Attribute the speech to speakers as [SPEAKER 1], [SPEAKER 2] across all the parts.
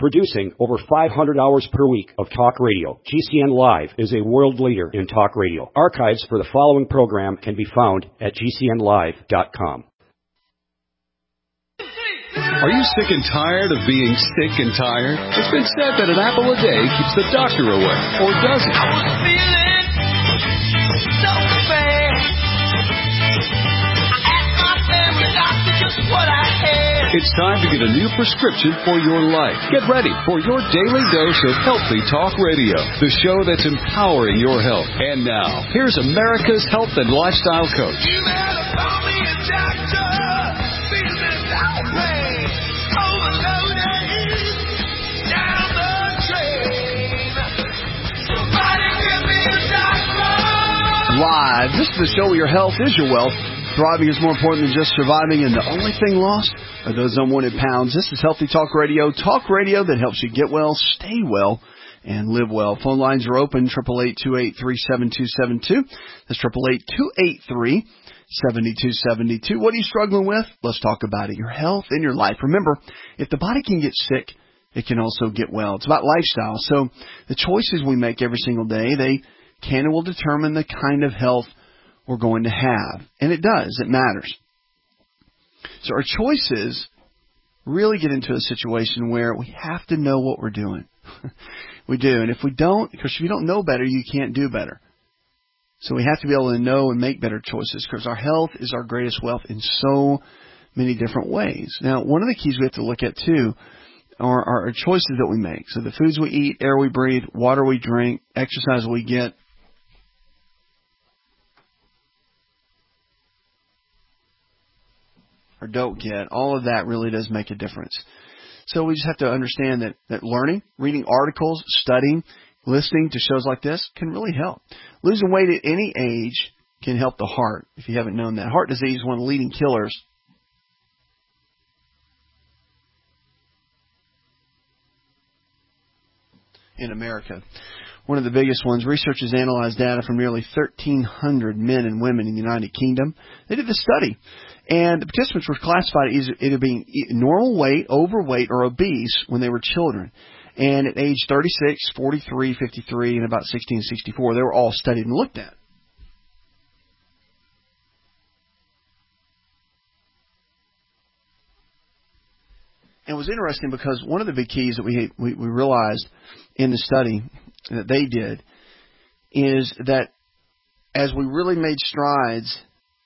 [SPEAKER 1] Producing over 500 hours per week of talk radio, GCN Live is a world leader in talk radio. Archives for the following program can be found at GCNlive.com.
[SPEAKER 2] Are you sick and tired of being sick and tired? It's been said that an apple a day keeps the doctor away, or does it?
[SPEAKER 3] I was feeling so bad. I asked my family doctor just what I had.
[SPEAKER 2] It's time to get a new prescription for your life. Get ready for your daily dose of Healthy Talk Radio, the show that's empowering your health. And now, here's America's health and lifestyle coach.
[SPEAKER 3] You better call me a doctor. Feeling outraged.
[SPEAKER 4] Live. This is the show where your health is your wealth. Thriving is more important than just surviving, and the only thing lost are those unwanted pounds. This is Healthy Talk Radio that helps you get well, stay well, and live well. Phone lines are open, 888-283-7272. That's 888-283-7272. What are you struggling with? Let's talk about it. Your health and your life. Remember, if the body can get sick, it can also get well. It's about lifestyle. So the choices we make every single day, they can and will determine the kind of health we're going to have. And it does. It matters. So our choices really get into a situation where we have to know what we're doing. We do. And if we don't, because if you don't know better, you can't do better. So we have to be able to know and make better choices, because our health is our greatest wealth in so many different ways. Now, one of the keys we have to look at, too, are our choices that we make. So the foods we eat, air we breathe, water we drink, exercise we get. Or don't get, all of that really does make a difference. So we just have to understand that learning, reading articles, studying, listening to shows like this can really help. Losing weight at any age can help the heart, if you haven't known that. Heart disease is one of the leading killers in America. One of the biggest ones. Researchers analyzed data from nearly 1,300 men and women in the United Kingdom. They did the study, and the participants were classified as either being normal weight, overweight, or obese when they were children. And at age 36, 43, 53, and about 16 and 64, they were all studied and looked at. And it was interesting because one of the big keys that we realized in the study that they did is that as we really made strides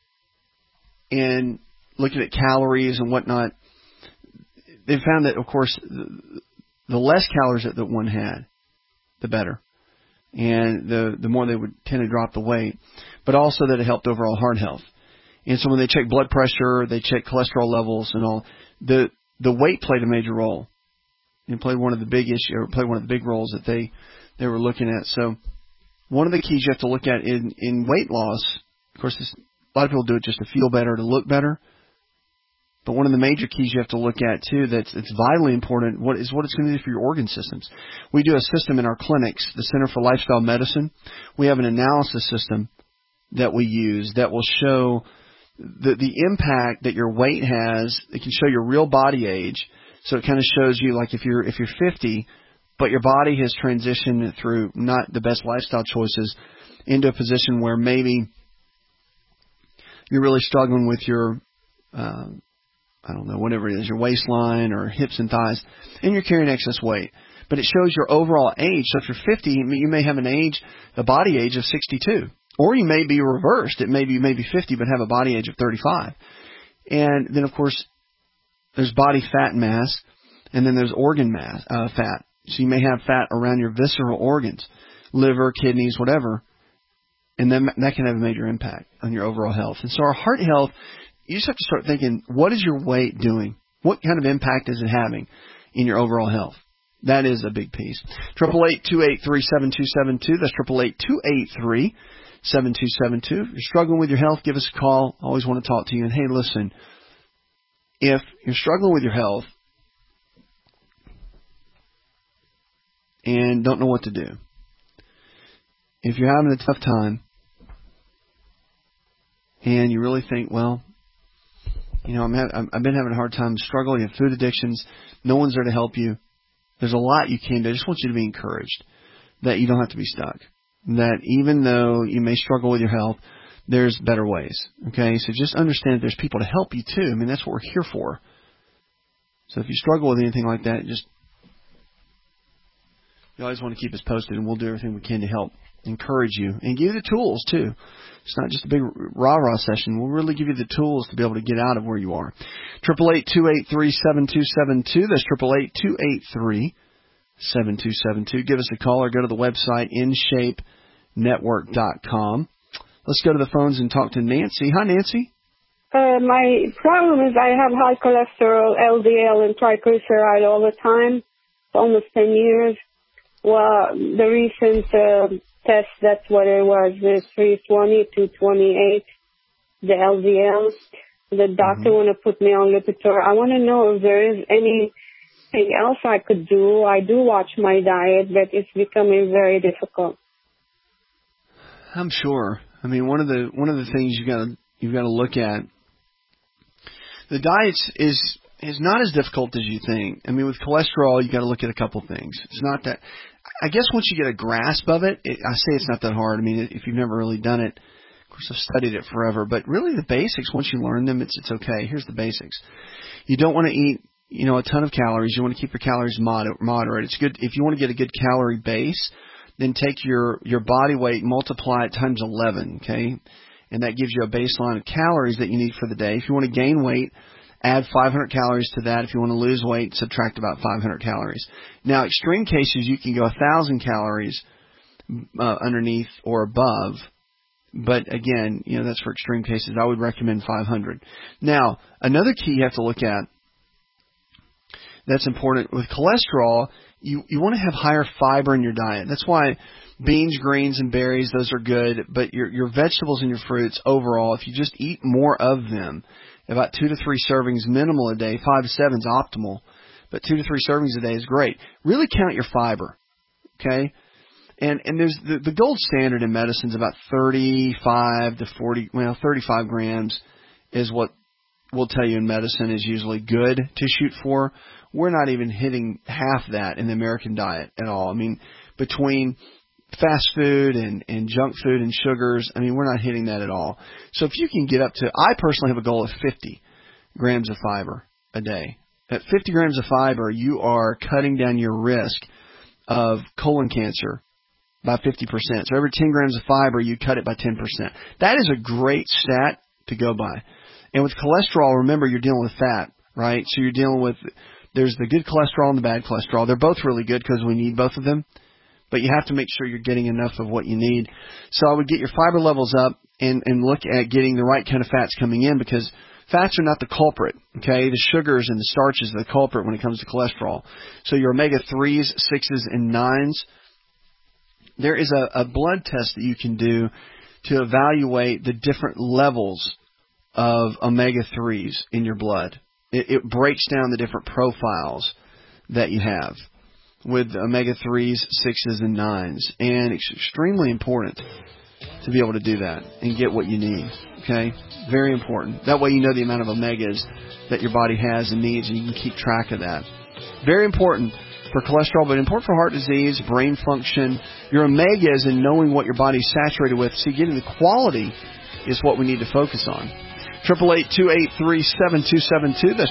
[SPEAKER 4] in looking at calories and whatnot, they found that, of course, the less calories that one had, the better. And the more they would tend to drop the weight. But also that it helped overall heart health. And so when they checked blood pressure, they checked cholesterol levels and all, the weight played a major role. It played one of the big roles that they were looking at. So one of the keys you have to look at in weight loss, of course, a lot of people do it just to feel better, to look better. But one of the major keys you have to look at, too, that's vitally important, what it's going to do for your organ systems. We do a system in our clinics, the Center for Lifestyle Medicine. We have an analysis system that we use that will show the impact that your weight has. It can show your real body age. So it kind of shows you, like, if you're 50, but your body has transitioned through not the best lifestyle choices into a position where maybe you're really struggling with your, I don't know, whatever it is, your waistline or hips and thighs, and you're carrying excess weight. But it shows your overall age. So if you're 50, you may have a body age of 62. Or you may be reversed. You may be 50 but have a body age of 35. And then, of course, there's body fat mass, and then there's organ mass, fat. So you may have fat around your visceral organs, liver, kidneys, whatever, and then that can have a major impact on your overall health. And so our heart health, you just have to start thinking, what is your weight doing? What kind of impact is it having in your overall health? That is a big piece. 888-283-7272. That's 888-283-7272. If you're struggling with your health, give us a call. I always want to talk to you. And hey, listen, if you're struggling with your health and don't know what to do, if you're having a tough time and you really think, well, I've been having a hard time struggling with food addictions, no one's there to help you, There's a lot you can do. I just want you to be encouraged that you don't have to be stuck. That even though you may struggle with your health, there's better ways. Okay? So just understand that there's people to help you too. I mean, that's what we're here for. So if you struggle with anything like that, you always want to keep us posted, and we'll do everything we can to help encourage you and give you the tools too. It's not just a big rah-rah session. We'll really give you the tools to be able to get out of where you are. 888-283-7272. That's 888-283-7272. Give us a call or go to the website, InShapeNetwork.com. Let's go to the phones and talk to Nancy. Hi, Nancy.
[SPEAKER 5] My problem is I have high cholesterol, LDL, and triglyceride all the time, almost 10 years. Well, the recent test, that's what it was, the 320 to 28, the LDL. The doctor want to put me on Lipitor. I want to know if there is anything else I could do. I do watch my diet, but it's becoming very difficult.
[SPEAKER 4] I'm sure. I mean, one of the things you've got to look at, the diet is not as difficult as you think. I mean, with cholesterol, you got to look at a couple things. It's not that. I guess once you get a grasp of it, I say it's not that hard. I mean, if you've never really done it, of course I've studied it forever, but really the basics, once you learn them, it's okay. Here's the basics. You don't want to eat, a ton of calories. You want to keep your calories moderate. It's good if you want to get a good calorie base. Then take your body weight, multiply it times 11, okay? And that gives you a baseline of calories that you need for the day. If you want to gain weight, add 500 calories to that. If you want to lose weight, subtract about 500 calories. Now, extreme cases, you can go 1,000 calories underneath or above. But again, that's for extreme cases. I would recommend 500. Now, another key you have to look at that's important with cholesterol, you want to have higher fiber in your diet. That's why beans, greens, and berries, those are good. But your vegetables and your fruits overall, if you just eat more of them, about 2 to 3 servings minimal a day, 5 to 7 is optimal, but 2 to 3 servings a day is great. Really count your fiber, okay? And there's the gold standard in medicine is about 35 to 40, 35 grams is what we'll tell you in medicine is usually good to shoot for. We're not even hitting half that in the American diet at all. I mean, between fast food and junk food and sugars, I mean, we're not hitting that at all. So if you can get up to, I personally have a goal of 50 grams of fiber a day. At 50 grams of fiber, you are cutting down your risk of colon cancer by 50%. So every 10 grams of fiber, you cut it by 10%. That is a great stat to go by. And with cholesterol, remember, you're dealing with fat, right? So you're dealing with, there's the good cholesterol and the bad cholesterol. They're both really good because we need both of them. But you have to make sure you're getting enough of what you need. So I would get your fiber levels up and look at getting the right kind of fats coming in, because fats are not the culprit, okay? The sugars and the starches are the culprit when it comes to cholesterol. So your omega-3s, 6s, and 9s, there is a blood test that you can do to evaluate the different levels of omega-3s in your blood. It breaks down the different profiles that you have with omega-3s, 6s, and 9s. And it's extremely important to be able to do that and get what you need, okay? Very important. That way you know the amount of omegas that your body has and needs, and you can keep track of that. Very important for cholesterol, but important for heart disease, brain function, your omegas, and knowing what your body's saturated with. See, getting the quality is what we need to focus on. 888-283-7272. That's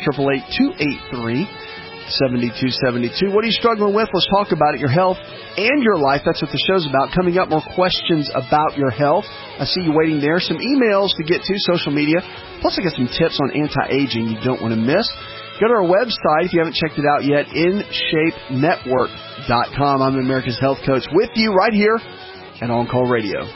[SPEAKER 4] 888-283-7272. What are you struggling with? Let's talk about it. Your health and your life. That's what the show's about. Coming up, more questions about your health. I see you waiting there. Some emails to get to, social media. Plus, I got some tips on anti-aging you don't want to miss. Go to our website if you haven't checked it out yet, InShapeNetwork.com. I'm America's Health Coach with you right here at On Call Radio.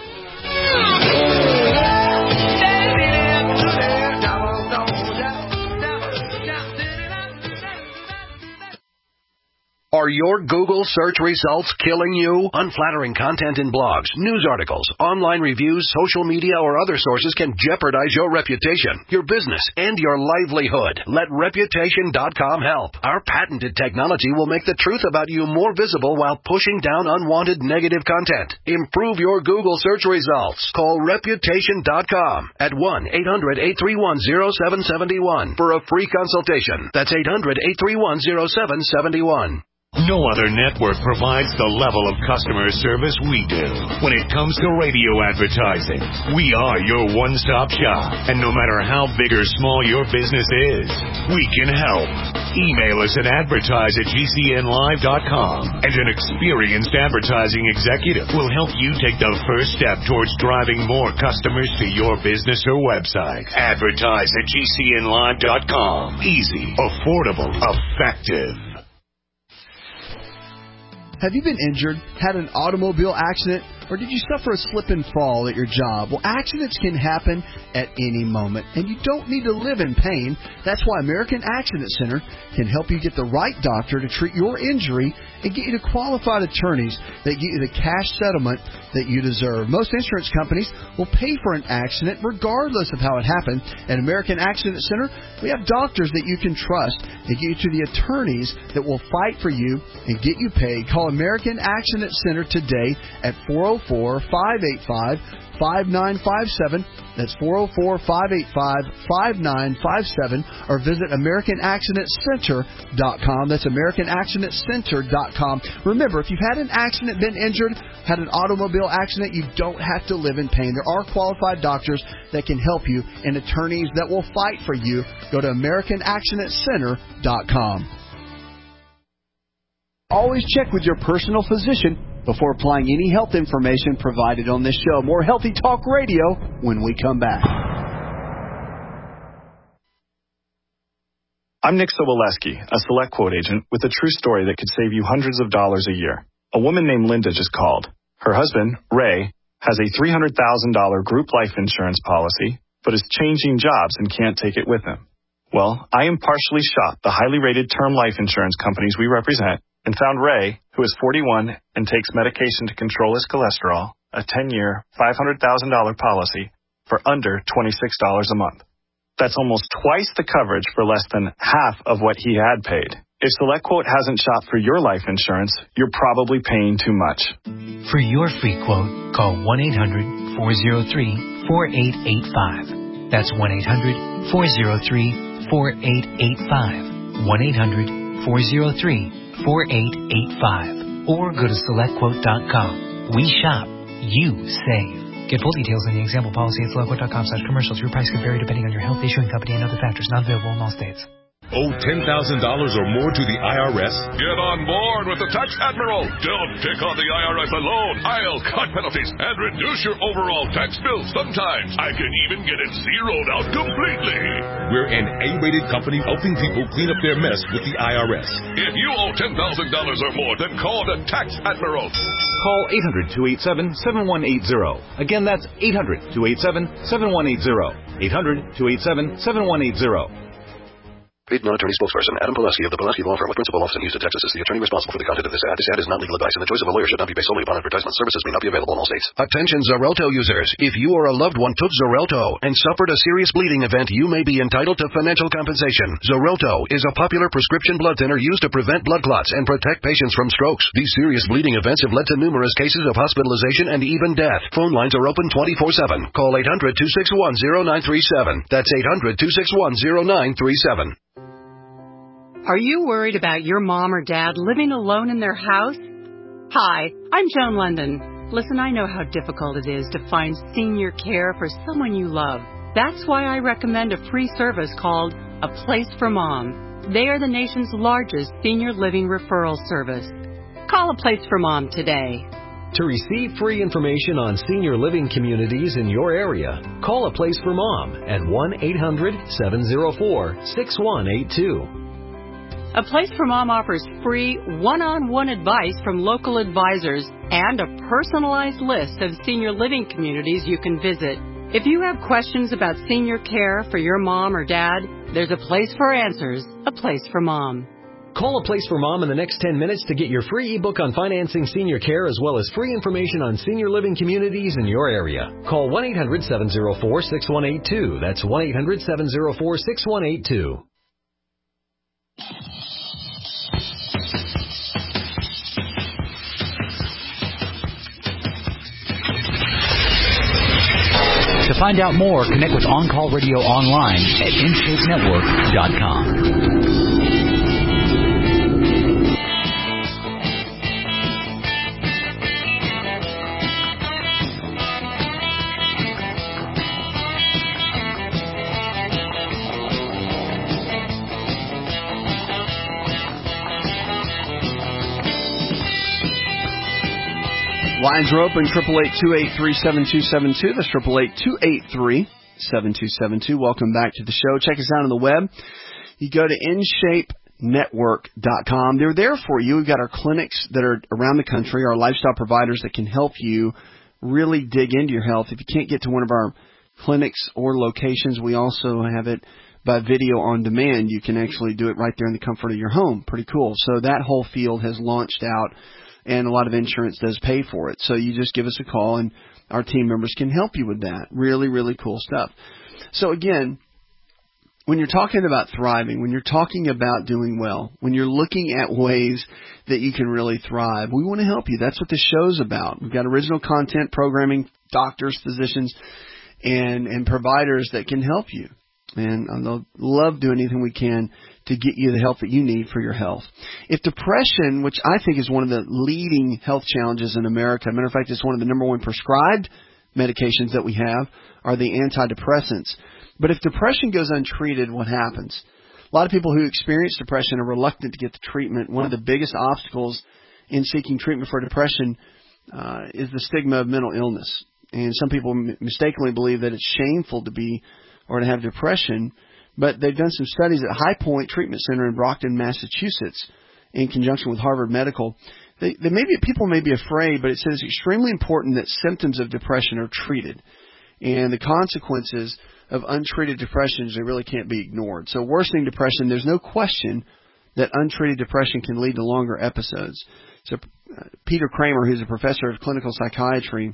[SPEAKER 6] Are your Google search results killing you? Unflattering content in blogs, news articles, online reviews, social media, or other sources can jeopardize your reputation, your business, and your livelihood. Let Reputation.com help. Our patented technology will make the truth about you more visible while pushing down unwanted negative content. Improve your Google search results. Call Reputation.com at 1-800-831-0771 for a free consultation. That's 800-831-0771.
[SPEAKER 7] No other network provides the level of customer service we do. When it comes to radio advertising, we are your one-stop shop. And no matter how big or small your business is, we can help. Email us at advertise@gcnlive.com, and an experienced advertising executive will help you take the first step towards driving more customers to your business or website. Advertise at gcnlive.com. Easy, affordable, effective.
[SPEAKER 4] Have you been injured, had an automobile accident, or did you suffer a slip and fall at your job? Well, accidents can happen at any moment, and you don't need to live in pain. That's why American Accident Center can help you get the right doctor to treat your injury and get you to qualified attorneys that get you the cash settlement that you deserve. Most insurance companies will pay for an accident regardless of how it happened. At American Accident Center, we have doctors that you can trust and get you to the attorneys that will fight for you and get you paid. Call American Accident Center today at 404-585-5957. That's 404-585-5957. Or visit AmericanAccidentCenter.com. That's AmericanAccidentCenter.com. Remember, if you've had an accident, been injured, had an automobile accident, you don't have to live in pain. There are qualified doctors that can help you and attorneys that will fight for you. Go to AmericanAccidentCenter.com. Always check with your personal physician before applying any health information provided on this show. More Healthy Talk Radio when we come back.
[SPEAKER 8] I'm Nick Soboleski, a Select Quote agent with a true story that could save you hundreds of dollars a year. A woman named Linda just called. Her husband, Ray, has a $300,000 group life insurance policy, but is changing jobs and can't take it with him. Well, I impartially shopped the highly rated term life insurance companies we represent and found Ray, who is 41 and takes medication to control his cholesterol, a 10-year, $500,000 policy for under $26 a month. That's almost twice the coverage for less than half of what he had paid. If SelectQuote hasn't shopped for your life insurance, you're probably paying too much.
[SPEAKER 9] For your free quote, call 1-800-403-4885. That's 1-800-403-4885. 1-800-403-4885. Or go to SelectQuote.com. We shop. You save. Get full details in the example policy at SelectQuote.com/commercials. Your price could vary depending on your health, issuing company, and other factors. Not available in all states.
[SPEAKER 10] Owe $10,000 or more to the IRS? Get on board with the Tax Admiral. Don't take on the IRS alone. I'll cut penalties and reduce your overall tax bill. Sometimes I can even get it zeroed out completely. We're an A-rated company helping people clean up their mess with the IRS. If you owe $10,000 or more, then call the Tax Admiral.
[SPEAKER 11] Call 800-287-7180. Again, that's 800-287-7180. 800-287-7180.
[SPEAKER 6] Paid non-attorney spokesperson Adam Pileski of the Pileski Law Firm with principal office in Houston, Texas is the attorney responsible for the content of this ad. This ad is not legal advice, and the choice of a lawyer should not be based solely upon advertisement. Services may not be available in all states. Attention Xarelto users. If you or a loved one took Xarelto and suffered a serious bleeding event, you may be entitled to financial compensation. Xarelto is a popular prescription blood thinner used to prevent blood clots and protect patients from strokes. These serious bleeding events have led to numerous cases of hospitalization and even death. Phone lines are open 24/7. Call 800-261-0937. That's 800-261-0937.
[SPEAKER 12] Are you worried about your mom or dad living alone in their house? Hi, I'm Joan London. Listen, I know how difficult it is to find senior care for someone you love. That's why I recommend a free service called A Place for Mom. They are the nation's largest senior living referral service. Call A Place for Mom today.
[SPEAKER 13] To receive free information on senior living communities in your area, call A Place for Mom at 1-800-704-6182.
[SPEAKER 12] A Place for Mom offers free one-on-one advice from local advisors and a personalized list of senior living communities you can visit. If you have questions about senior care for your mom or dad, there's a place for answers. A Place for Mom.
[SPEAKER 13] Call A Place for Mom in the next 10 minutes to get your free ebook on financing senior care as well as free information on senior living communities in your area. Call 1-800-704-6182. That's 1-800-704-6182.
[SPEAKER 14] To find out more, connect with On Call Radio online at InshapeNetwork.com.
[SPEAKER 4] Lines are open, 888-283-7272. That's 888-283-7272. Welcome back to the show. Check us out on the web. You go to InShapeNetwork.com. They're there for you. We've got our clinics that are around the country, our lifestyle providers that can help you really dig into your health. If you can't get to one of our clinics or locations, we also have it by video on demand. You can actually do it right there in the comfort of your home. Pretty cool. So that whole field has launched out, and a lot of insurance does pay for it. So you just give us a call, and our team members can help you with that. Really, really cool stuff. So again, when you're talking about thriving, when you're talking about doing well, when you're looking at ways that you can really thrive, we want to help you. That's what this show's about. We've got original content, programming, doctors, physicians, and providers that can help you. And I'll love doing anything we can to get you the help that you need for your health. If depression, which I think is one of the leading health challenges in America, matter of fact, it's one of the number one prescribed medications that we have, are the antidepressants. But if depression goes untreated, what happens? A lot of people who experience depression are reluctant to get the treatment. One of the biggest obstacles in seeking treatment for depression is the stigma of mental illness. And some people mistakenly believe that it's shameful to be or to have depression, but they've done some studies at High Point Treatment Center in Brockton, Massachusetts, in conjunction with Harvard Medical. People may be afraid, but it says it's extremely important that symptoms of depression are treated. And the consequences of untreated depression, they really can't be ignored. So worsening depression, there's no question that untreated depression can lead to longer episodes. So Peter Kramer, who's a professor of clinical psychiatry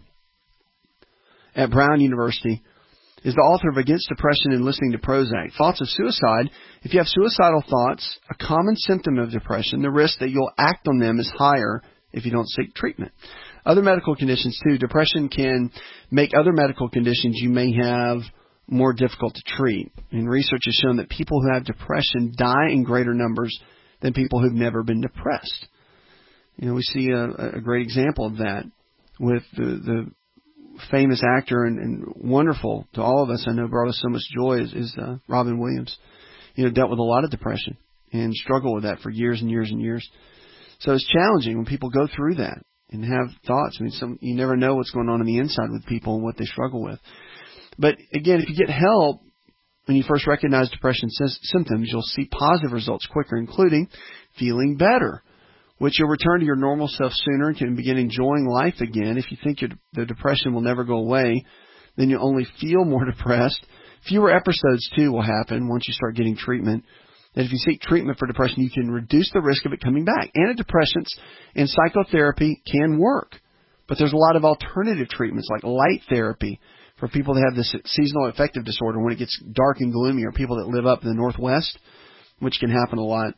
[SPEAKER 4] at Brown University, is the author of Against Depression and Listening to Prozac. Thoughts of suicide. If you have suicidal thoughts, a common symptom of depression, the risk that you'll act on them is higher if you don't seek treatment. Other medical conditions, too. Depression can make other medical conditions you may have more difficult to treat. And research has shown that people who have depression die in greater numbers than people who've never been depressed. You know, we see a great example of that with the famous actor and wonderful to all of us, I know brought us so much joy, is Robin Williams. You know, dealt with a lot of depression and struggled with that for years and years and years. So it's challenging when people go through that and have thoughts. I mean, you never know what's going on the inside with people and what they struggle with. But again, if you get help when you first recognize depression symptoms, you'll see positive results quicker, including feeling better, which you'll return to your normal self sooner and can begin enjoying life again. If you think the depression will never go away, then you'll only feel more depressed. Fewer episodes, too, will happen once you start getting treatment. And if you seek treatment for depression, you can reduce the risk of it coming back. Antidepressants and psychotherapy can work, but there's a lot of alternative treatments like light therapy for people that have this seasonal affective disorder when it gets dark and gloomy, or people that live up in the Northwest, which can happen a lot.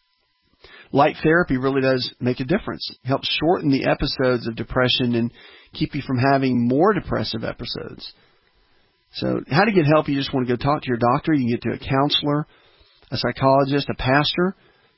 [SPEAKER 4] Light therapy really does make a difference. It helps shorten the episodes of depression and keep you from having more depressive episodes. So how to get help? You just want to go talk to your doctor. You can get to a counselor, a psychologist, a pastor.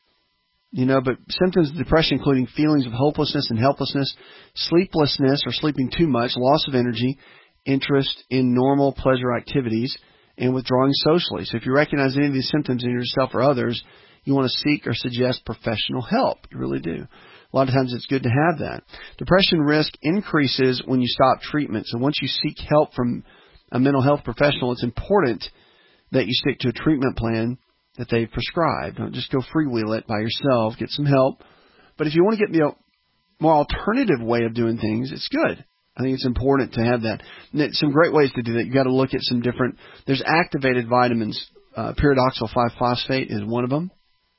[SPEAKER 4] You know, but symptoms of depression, including feelings of hopelessness and helplessness, sleeplessness or sleeping too much, loss of energy, interest in normal pleasure activities, and withdrawing socially. So if you recognize any of these symptoms in yourself or others, you want to seek or suggest professional help. You really do. A lot of times it's good to have that. Depression risk increases when you stop treatment. So once you seek help from a mental health professional, it's important that you stick to a treatment plan that they've prescribed. Don't just go freewheel it by yourself. Get some help. But if you want to get the more alternative way of doing things, it's good. I think it's important to have that. And some great ways to do that. You've got to look at some different, there's activated vitamins. Pyridoxal 5-phosphate is one of them.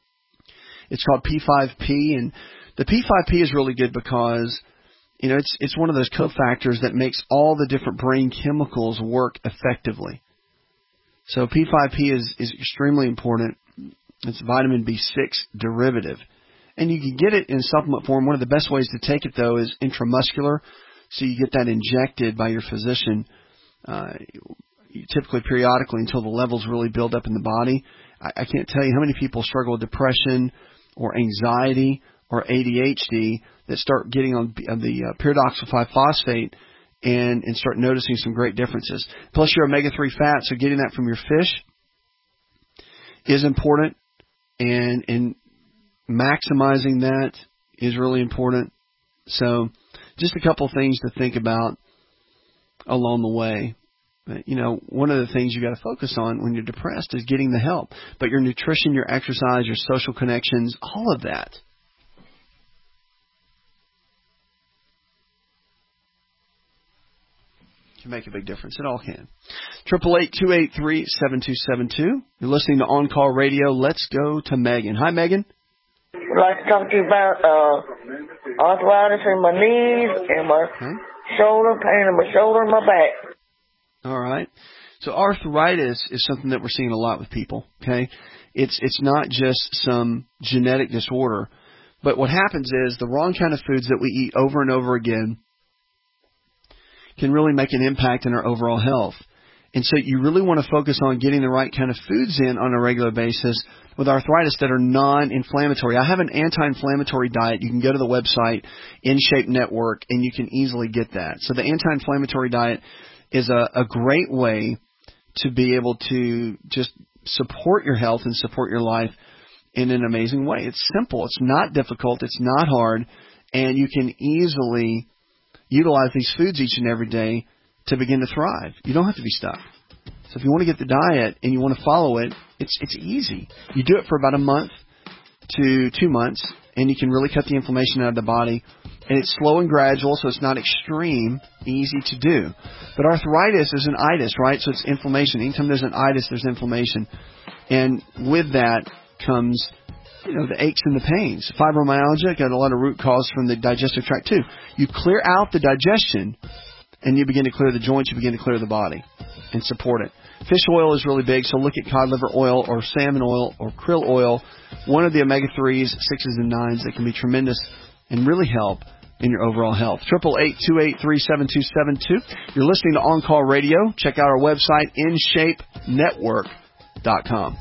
[SPEAKER 4] It's called P5P, and the P5P is really good because, you know, it's one of those cofactors that makes all the different brain chemicals work effectively. So P5P is extremely important. It's vitamin B6 derivative. And you can get it in supplement form. One of the best ways to take it, though, is intramuscular. So you get that injected by your physician typically periodically until the levels really build up in the body. I can't tell you how many people struggle with depression or anxiety or ADHD that start getting on the pyridoxal 5-phosphate and start noticing some great differences. Plus your omega-3 fat, so getting that from your fish is important, and maximizing that is really important. So just a couple things to think about along the way. One of the things you got to focus on when you're depressed is getting the help. But your nutrition, your exercise, your social connections, all of that can make a big difference. It all can. 888-283-7272. You're listening to On Call Radio. Let's go to Megan. Hi, Megan.
[SPEAKER 11] I'd like to talk to you about arthritis in my knees and my shoulder, pain in my shoulder and my back.
[SPEAKER 4] All right. So arthritis is something that we're seeing a lot with people, okay? It's not just some genetic disorder, but what happens is the wrong kind of foods that we eat over and over again can really make an impact in our overall health. And so you really want to focus on getting the right kind of foods in on a regular basis with arthritis that are non-inflammatory. I have an anti-inflammatory diet. You can go to the website, InShape Network, and you can easily get that. So the anti-inflammatory diet is a great way to be able to just support your health and support your life in an amazing way. It's simple. It's not difficult. It's not hard. And you can easily utilize these foods each and every day to begin to thrive. You don't have to be stuck. So if you want to get the diet and you want to follow it, it's easy. You do it for about a month to 2 months, and you can really cut the inflammation out of the body. And it's slow and gradual, so it's not extreme, easy to do. But arthritis is an itis, right? So it's inflammation. Anytime there's an itis, there's inflammation. And with that comes, the aches and the pains. Fibromyalgia got a lot of root cause from the digestive tract too. You clear out the digestion, and you begin to clear the joints, you begin to clear the body and support it. Fish oil is really big, so look at cod liver oil or salmon oil or krill oil, one of the omega-3s, 6s, and 9s that can be tremendous and really help in your overall health. 888-283-7272. You're listening to On Call Radio. Check out our website, InShapeNetwork.com.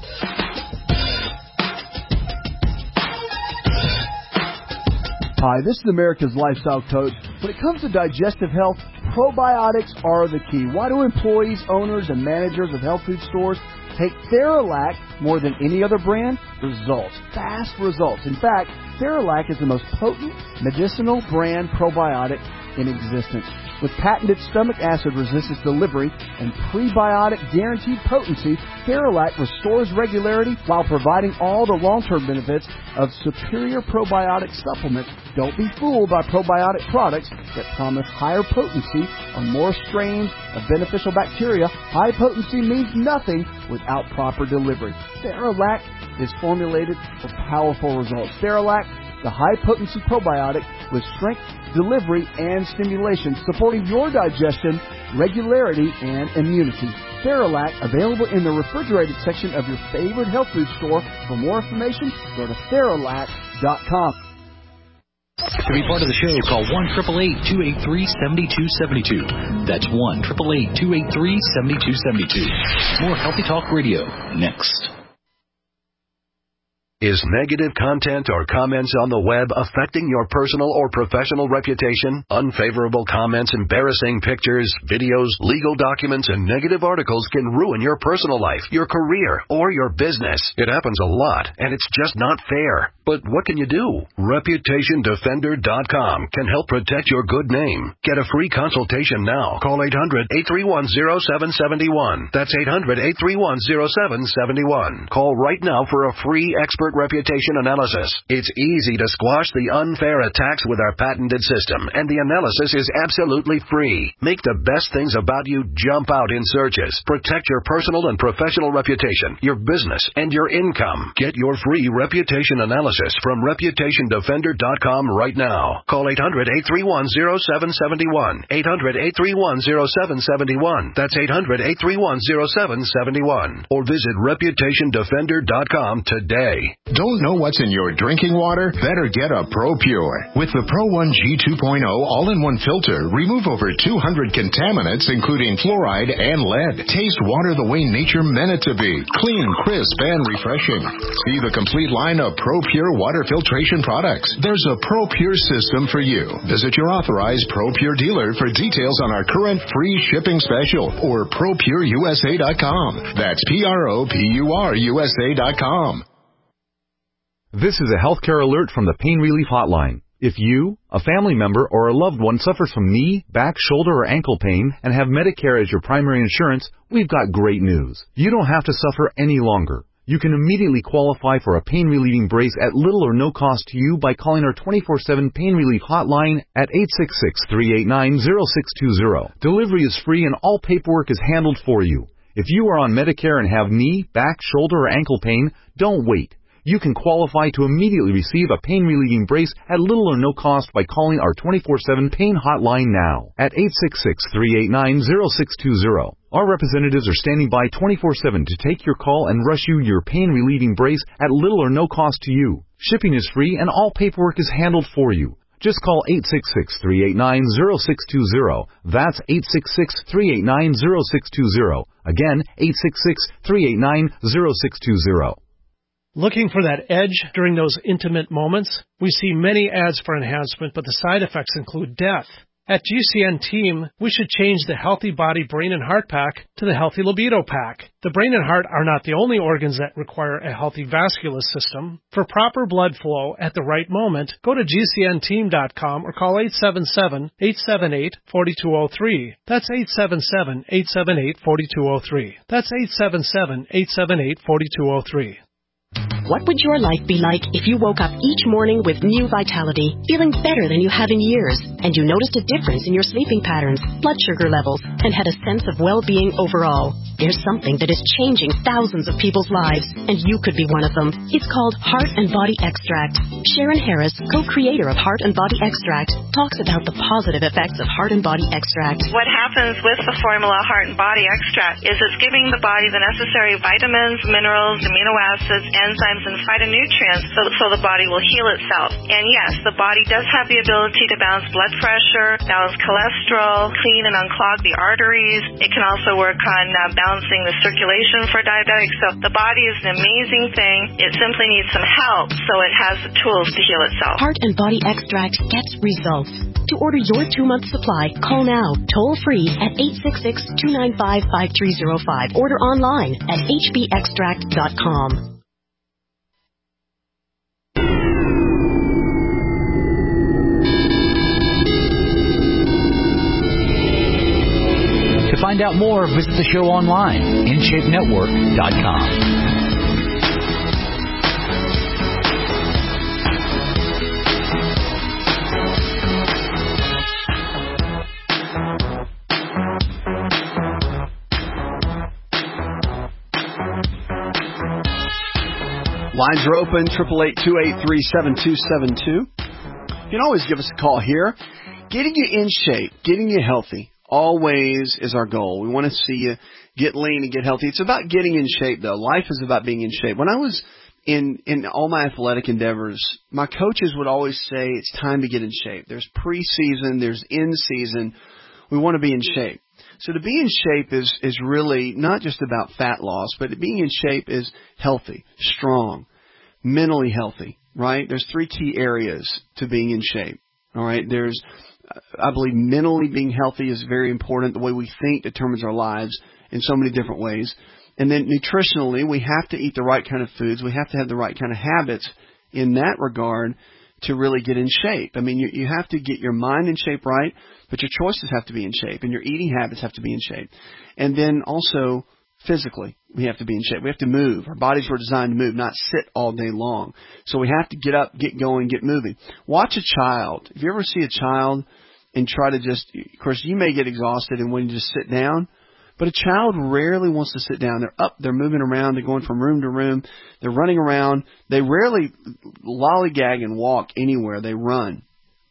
[SPEAKER 4] Hi, this is America's Lifestyle Coach. When it comes to digestive health, probiotics are the key. Why do employees, owners, and managers of health food stores take Theralac more than any other brand? Results. Fast results. In fact, Theralac is the most potent medicinal brand probiotic in existence. With patented stomach acid resistance delivery and prebiotic guaranteed potency, Theralac restores regularity while providing all the long-term benefits of superior probiotic supplements. Don't be fooled by probiotic products that promise higher potency or more strains of beneficial bacteria. High potency means nothing without proper delivery. Theralac is formulated for powerful results. Theralac, the high-potency probiotic with strength, delivery, and stimulation, supporting your digestion, regularity, and immunity. Theralac, available in the refrigerated section of your favorite health food store. For more information, go to Theralac.com.
[SPEAKER 14] To be part of the show, call 1-888-283-7272. That's 1-888-283-7272. More Healthy Talk Radio next.
[SPEAKER 6] Is negative content or comments on the web affecting your personal or professional reputation? Unfavorable comments, embarrassing pictures, videos, legal documents, and negative articles can ruin your personal life, your career, or your business. It happens a lot, and it's just not fair. But what can you do? ReputationDefender.com can help protect your good name. Get a free consultation now. Call 800-831-0771. That's 800-831-0771. Call right now for a free expert reputation analysis. It's easy to squash the unfair attacks with our patented system, and the analysis is absolutely free. Make the best things about you jump out in searches. Protect your personal and professional reputation, your business, and your income. Get your free reputation analysis from ReputationDefender.com right now. Call 800-831-0771. 800-831-0771. That's 800-831-0771. Or visit ReputationDefender.com today.
[SPEAKER 15] Don't know what's in your drinking water? Better get a ProPure. With the Pro 1 G2.0 all-in-one filter, remove over 200 contaminants, including fluoride and lead. Taste water the way nature meant it to be. Clean, crisp, and refreshing. See the complete line of ProPure water filtration products. There's a ProPure system for you. Visit your authorized ProPure dealer for details on our current free shipping special or ProPureUSA.com. That's ProPureUSA.com.
[SPEAKER 16] This is a healthcare alert from the Pain Relief Hotline. If you, a family member, or a loved one suffers from knee, back, shoulder, or ankle pain and have Medicare as your primary insurance, we've got great news. You don't have to suffer any longer. You can immediately qualify for a pain-relieving brace at little or no cost to you by calling our 24/7 pain relief hotline at 866-389-0620. Delivery is free and all paperwork is handled for you. If you are on Medicare and have knee, back, shoulder, or ankle pain, don't wait. You can qualify to immediately receive a pain-relieving brace at little or no cost by calling our 24/7 pain hotline now at 866-389-0620. Our representatives are standing by 24/7 to take your call and rush you your pain-relieving brace at little or no cost to you. Shipping is free and all paperwork is handled for you. Just call 866-389-0620. That's 866-389-0620. Again, 866-389-0620.
[SPEAKER 17] Looking for that edge during those intimate moments? We see many ads for enhancement, but the side effects include death. At GCN Team, we should change the Healthy Body, Brain, and Heart Pack to the Healthy Libido Pack. The brain and heart are not the only organs that require a healthy vascular system. For proper blood flow at the right moment, go to GCNteam.com or call 877-878-4203. That's 877-878-4203. That's 877-878-4203.
[SPEAKER 18] What would your life be like if you woke up each morning with new vitality, feeling better than you have in years, and you noticed a difference in your sleeping patterns, blood sugar levels, and had a sense of well-being overall? There's something that is changing thousands of people's lives, and you could be one of them. It's called Heart and Body Extract. Sharon Harris, co-creator of Heart and Body Extract, talks about the positive effects of Heart and Body Extract.
[SPEAKER 19] What happens with the formula Heart and Body Extract is it's giving the body the necessary vitamins, minerals, amino acids, enzymes, and phytonutrients so the body will heal itself. And yes, the body does have the ability to balance blood pressure, balance cholesterol, clean and unclog the arteries. It can also work on balancing the circulation for diabetics. So the body is an amazing thing. It simply needs some help so it has the tools to heal itself.
[SPEAKER 18] Heart and Body Extract gets results. To order your 2-month supply, call now, toll free at 866-295-5305. Order online at hbextract.com.
[SPEAKER 14] To find out more, visit the show online, InShapeNetwork.com.
[SPEAKER 4] Lines are open, 888-283-7272. You can always give us a call here. Getting you in shape, getting you healthy, always is our goal. We want to see you get lean and get healthy. It's about getting in shape, though. Life is about being in shape. When I was in all my athletic endeavors, my coaches would always say it's time to get in shape. There's preseason, there's in-season. We want to be in shape. So to be in shape is really not just about fat loss, but being in shape is healthy, strong, mentally healthy, right? There's 3 key areas to being in shape, all right? I believe mentally being healthy is very important. The way we think determines our lives in so many different ways. And then nutritionally, we have to eat the right kind of foods. We have to have the right kind of habits in that regard to really get in shape. I mean, you have to get your mind in shape right, but your choices have to be in shape, and your eating habits have to be in shape. And then also physically, we have to be in shape. We have to move. Our bodies were designed to move, not sit all day long. So we have to get up, get going, get moving. Watch a child. If you ever see a child and try to just, of course, you may get exhausted and when you just sit down, but a child rarely wants to sit down. They're up, they're moving around, they're going from room to room, they're running around. They rarely lollygag and walk anywhere. They run.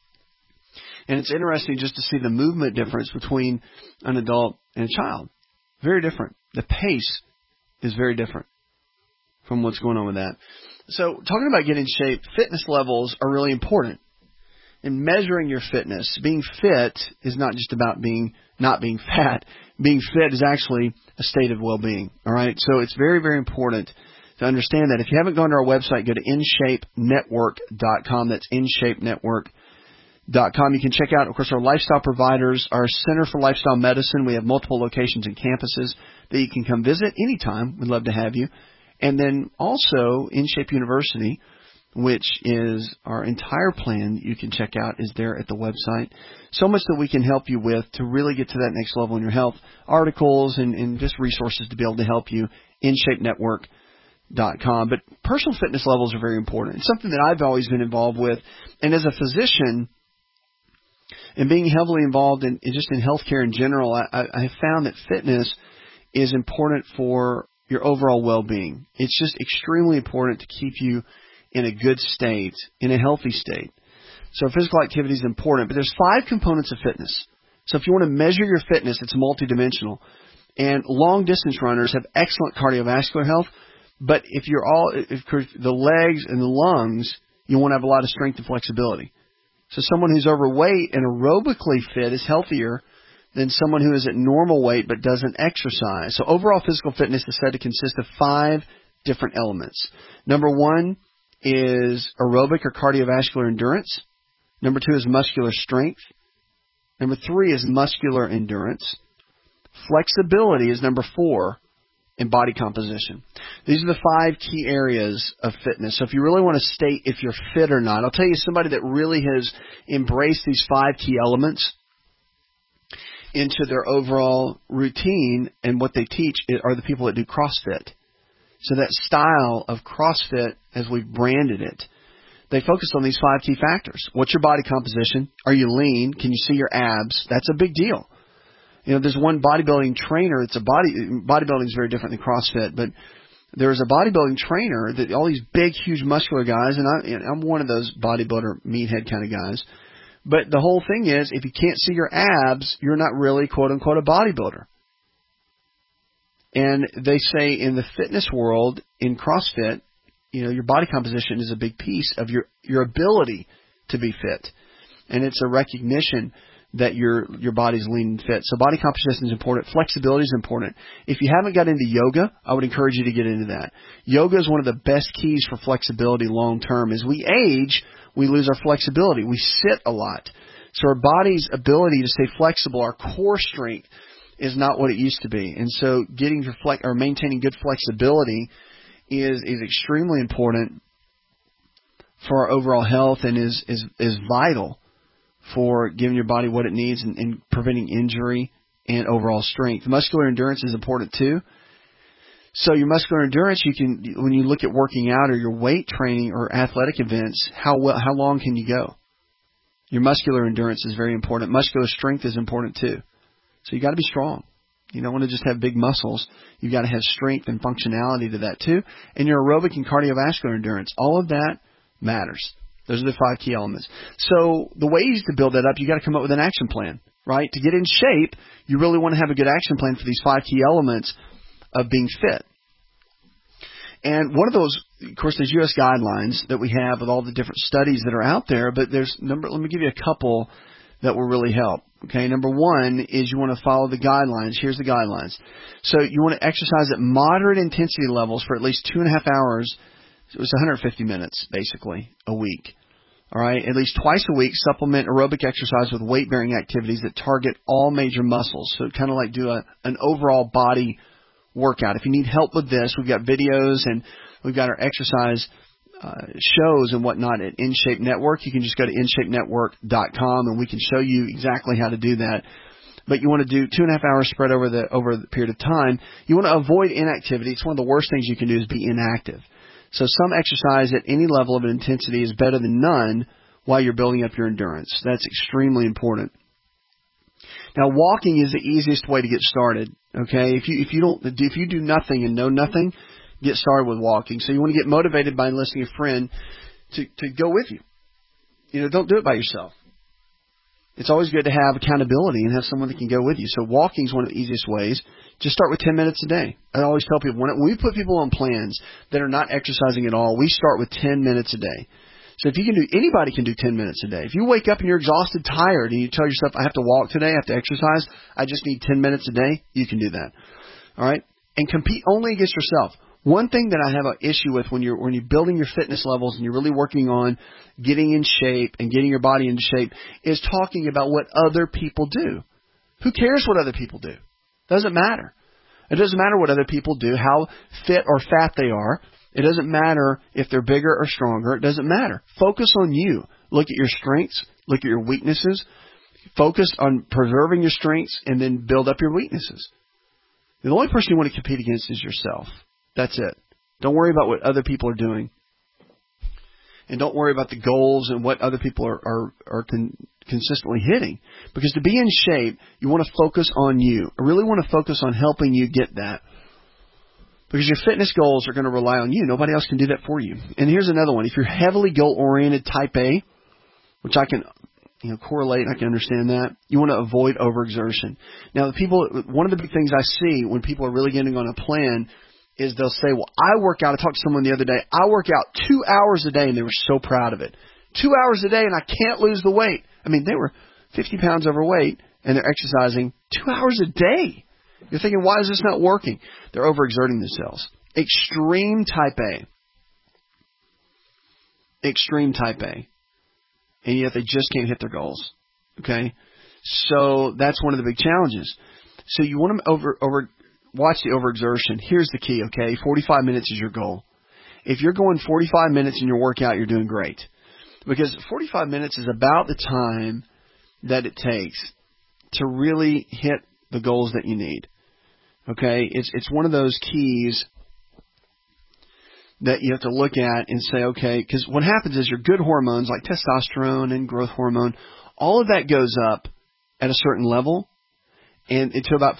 [SPEAKER 4] And it's interesting just to see the movement difference between an adult and a child. Very different. The pace is very different from what's going on with that. So talking about getting in shape, fitness levels are really important. In measuring your fitness, being fit is not just about not being fat. Being fit is actually a state of well-being. All right? So it's very, very important to understand that. If you haven't gone to our website, go to InShapeNetwork.com. That's InShapeNetwork.com. You can check out, of course, our lifestyle providers, our Center for Lifestyle Medicine. We have multiple locations and campuses that you can come visit anytime. We'd love to have you. And then also, InShape University, which is our entire plan you can check out, is there at the website. So much that we can help you with to really get to that next level in your health. Articles and just resources to be able to help you. InShapeNetwork.com. But personal fitness levels are very important. It's something that I've always been involved with. And as a physician, and being heavily involved in just in healthcare in general, I have found that fitness is important for your overall well-being. It's just extremely important to keep you in a good state, in a healthy state. So physical activity is important, but there's 5 components of fitness. So if you want to measure your fitness, it's multidimensional. And long-distance runners have excellent cardiovascular health, but if the legs and the lungs, you want to have a lot of strength and flexibility. So someone who's overweight and aerobically fit is healthier than someone who is at normal weight but doesn't exercise. So overall physical fitness is said to consist of 5 different elements. Number 1 is aerobic or cardiovascular endurance. Number 2 is muscular strength. Number 3 is muscular endurance. Flexibility is number 4, and body composition. These are the 5 key areas of fitness. So if you really want to state if you're fit or not, I'll tell you somebody that really has embraced these 5 key elements into their overall routine and what they teach are the people that do CrossFit. So that style of CrossFit, as we've branded it, they focus on these 5 key factors. What's your body composition? Are you lean? Can you see your abs? That's a big deal. You know, there's one bodybuilding trainer. Bodybuilding is very different than CrossFit, but there's a bodybuilding trainer that all these big, huge, muscular guys, and I'm one of those bodybuilder meathead kind of guys. But the whole thing is, if you can't see your abs, you're not really quote unquote a bodybuilder. And they say in the fitness world, in CrossFit, you know, your body composition is a big piece of your ability to be fit, and it's a recognition that your body's lean and fit. So body composition is important. Flexibility is important. If you haven't got into yoga, I would encourage you to get into that. Yoga is one of the best keys for flexibility long term. As we age, we lose our flexibility. We sit a lot. So our body's ability to stay flexible, our core strength, is not what it used to be. And so getting your maintaining good flexibility is extremely important for our overall health and is vital for giving your body what it needs and preventing injury and overall strength. Muscular endurance is important too. So your muscular endurance, when you look at working out or your weight training or athletic events, how long can you go? Your muscular endurance is very important. Muscular strength is important too. So you got to be strong. You don't want to just have big muscles. You've got to have strength and functionality to that too. And your aerobic and cardiovascular endurance, all of that matters. Those are the 5 key elements. So the ways to build that up, you got to come up with an action plan, right? To get in shape, you really want to have a good action plan for these 5 key elements of being fit. And one of those, of course, there's U.S. guidelines that we have with all the different studies that are out there, but let me give you a couple that will really help. Okay, number 1 is you want to follow the guidelines. Here's the guidelines. So you want to exercise at moderate intensity levels for at least 2.5 hours. It was 150 minutes, basically, a week. All right, at least twice a week, supplement aerobic exercise with weight-bearing activities that target all major muscles. So kind of like do an overall body workout. If you need help with this, we've got videos and we've got our exercise shows and whatnot at InShape Network. You can just go to InShapeNetwork.com and we can show you exactly how to do that. But you want to do 2.5 hours spread over the period of time. You want to avoid inactivity. It's one of the worst things you can do is be inactive. So some exercise at any level of intensity is better than none while you're building up your endurance. That's extremely important. Now, walking is the easiest way to get started. Okay, if you do nothing and know nothing, get started with walking. So you want to get motivated by enlisting a friend to go with you. You know, don't do it by yourself. It's always good to have accountability and have someone that can go with you. So walking is one of the easiest ways. Just start with 10 minutes a day. I always tell people, when we put people on plans that are not exercising at all, we start with 10 minutes a day. So if you can anybody can do 10 minutes a day. If you wake up and you're exhausted, tired, and you tell yourself, I have to walk today, I have to exercise, I just need 10 minutes a day, you can do that. All right? And compete only against yourself. One thing that I have an issue with when you're building your fitness levels and you're really working on getting in shape and getting your body into shape is talking about what other people do. Who cares what other people do? Doesn't matter. It doesn't matter what other people do, how fit or fat they are. It doesn't matter if they're bigger or stronger. It doesn't matter. Focus on you. Look at your strengths. Look at your weaknesses. Focus on preserving your strengths and then build up your weaknesses. The only person you want to compete against is yourself. That's it. Don't worry about what other people are doing. And don't worry about the goals and what other people are consistently hitting. Because to be in shape, you want to focus on you. I really want to focus on helping you get that. Because your fitness goals are going to rely on you. Nobody else can do that for you. And here's another one. If you're heavily goal-oriented type A, which I can correlate, I can understand that, you want to avoid overexertion. Now, one of the big things I see when people are really getting on a plan is they'll say, well, I work out. I talked to someone the other day. I work out 2 hours a day, and they were so proud of it. 2 hours a day, and I can't lose the weight. I mean, they were 50 pounds overweight, and they're exercising 2 hours a day. You're thinking, why is this not working? They're overexerting themselves. Extreme type A. Extreme type A. And yet they just can't hit their goals. Okay? So that's one of the big challenges. So you want to watch the overexertion. Here's the key, okay? 45 minutes is your goal. If you're going 45 minutes in your workout, you're doing great. Because 45 minutes is about the time that it takes to really hit the goals that you need. Okay? It's one of those keys that you have to look at and say, okay, because what happens is your good hormones like testosterone and growth hormone, all of that goes up at a certain level and into about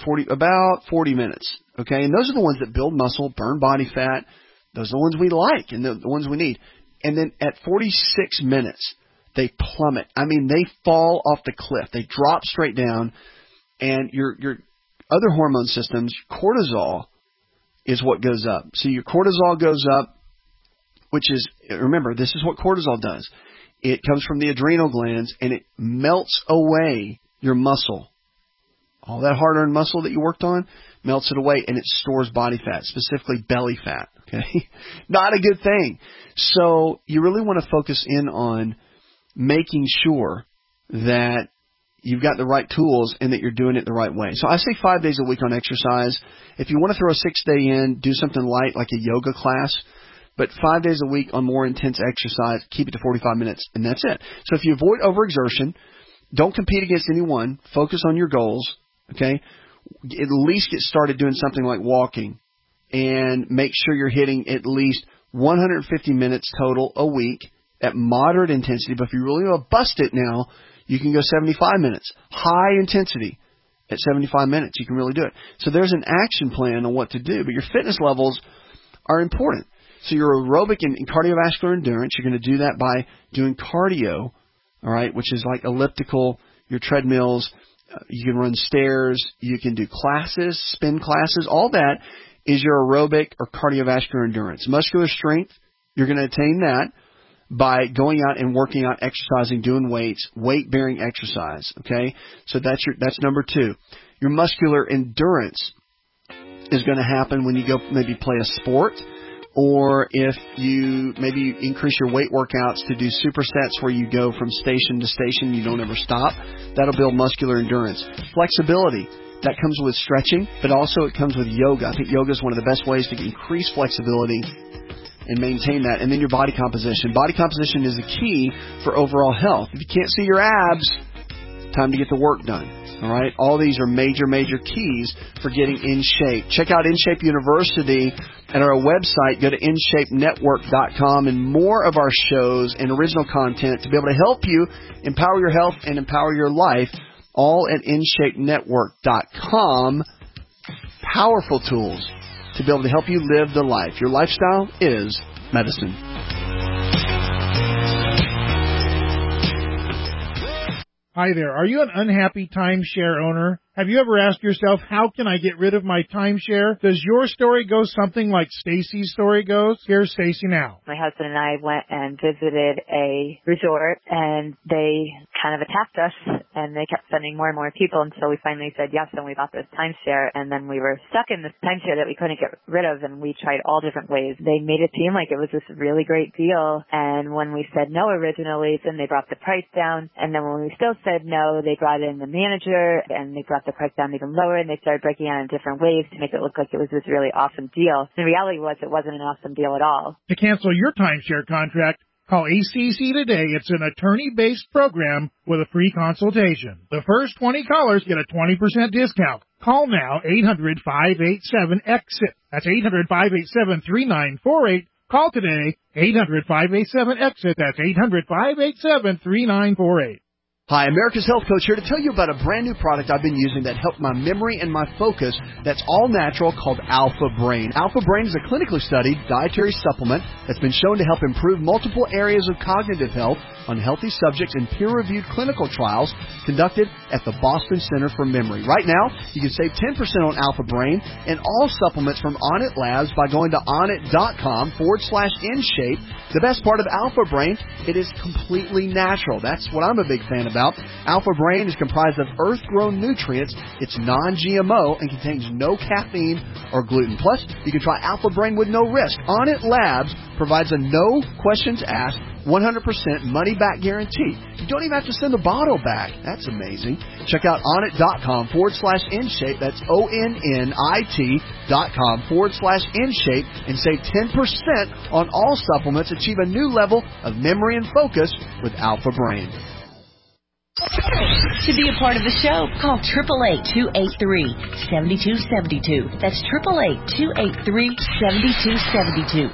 [SPEAKER 4] 40 minutes. Okay? And those are the ones that build muscle, burn body fat. Those are the ones we like and the ones we need. And then at 46 minutes, they plummet. I mean, they fall off the cliff. They drop straight down. And your other hormone systems, cortisol, is what goes up. So your cortisol goes up, which is, remember, this is what cortisol does. It comes from the adrenal glands, and it melts away your muscle. All that hard-earned muscle that you worked on melts it away, and it stores body fat, specifically belly fat. Okay, not a good thing. So you really want to focus in on making sure that you've got the right tools and that you're doing it the right way. So I say 5 days a week on exercise. If you want to throw a 6-day in, do something light like a yoga class. But 5 days a week on more intense exercise, keep it to 45 minutes, and that's it. So if you avoid overexertion, don't compete against anyone, focus on your goals, okay? At least get started doing something like walking and make sure you're hitting at least 150 minutes total a week at moderate intensity. But if you really want to bust it now, you can go 75 minutes, high intensity at 75 minutes. You can really do it. So there's an action plan on what to do, but your fitness levels are important. So your aerobic and cardiovascular endurance, you're going to do that by doing cardio, all right, which is like elliptical, your treadmills. You can run stairs. You can do classes, spin classes. All that is your aerobic or cardiovascular endurance. Muscular strength, you're going to attain that by going out and working out, exercising, doing weights, weight-bearing exercise, okay? So that's number 2. Your muscular endurance is going to happen when you go maybe play a sport, or if you maybe increase your weight workouts to do supersets where you go from station to station, you don't ever stop. That'll build muscular endurance. Flexibility, that comes with stretching, but also it comes with yoga. I think yoga is one of the best ways to increase flexibility and maintain that. And then your body composition. Body composition is the key for overall health. If you can't see your abs, time to get the work done. All right? All these are major, major keys for getting in shape. Check out InShape University at our website. Go to InShapeNetwork.com and more of our shows and original content to be able to help you empower your health and empower your life, all at InShapeNetwork.com. Powerful tools to be able to help you live the life. Your lifestyle is medicine.
[SPEAKER 20] Hi there. Are you an unhappy timeshare owner? Have you ever asked yourself, how can I get rid of my timeshare? Does your story go something like Stacy's story goes? Here's Stacy now.
[SPEAKER 21] My husband and I went and visited a resort, and they kind of attacked us, and they kept sending more and more people until we finally said yes, and we bought this timeshare, and then we were stuck in this timeshare that we couldn't get rid of, and we tried all different ways. They made it seem like it was this really great deal, and when we said no originally, then they brought the price down, and then when we still said no, they brought in the manager, and they brought the the price down even lower, and they started breaking out in different waves to make it look like it was this really awesome deal. The reality was it wasn't an awesome deal at all.
[SPEAKER 20] To cancel your timeshare contract, call ACC today. It's an attorney-based program with a free consultation. The first 20 callers get a 20% discount. Call now, 800-587-EXIT. That's 800-587-3948. Call today, 800-587-EXIT. That's 800-587-3948.
[SPEAKER 4] Hi, America's Health Coach here to tell you about a brand new product I've been using that helped my memory and my focus that's all natural called Alpha Brain. Alpha Brain is a clinically studied dietary supplement that's been shown to help improve multiple areas of cognitive health on healthy subjects in peer-reviewed clinical trials conducted at the Boston Center for Memory. Right now, you can save 10% on Alpha Brain and all supplements from Onnit Labs by going to onnit.com/InShape. The best part of Alpha Brain, it is completely natural. That's what I'm a big fan of. Alpha Brain is comprised of earth-grown nutrients. It's non-GMO and contains no caffeine or gluten. Plus, you can try Alpha Brain with no risk. Onnit Labs provides a no questions asked 100% money-back guarantee. You don't even have to send the bottle back. That's amazing. Check out onnit.com/InShape. That's ONNIT.com/InShape and save 10% on all supplements. Achieve a new level of memory and focus with Alpha Brain.
[SPEAKER 1] To be a part of the show, call 888-283-7272. That's 888-283-7272.